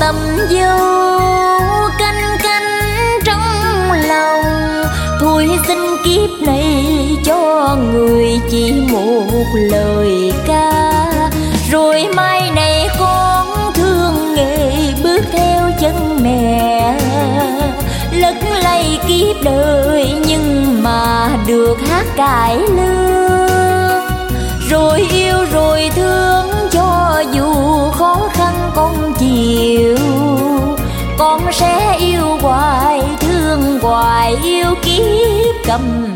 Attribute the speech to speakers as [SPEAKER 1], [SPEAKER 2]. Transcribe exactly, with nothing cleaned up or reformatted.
[SPEAKER 1] tầm dâu canh canh trong lòng. Thôi xin kiếp này cho người chỉ một lời ca, rồi mai này con thương nghề bước theo chân mẹ. Lất lay kiếp đời nhưng mà được hát cải lương, rồi yêu rồi thương cho dù khó khăn con chịu. Con sẽ yêu hoài thương hoài yêu kiếp cầm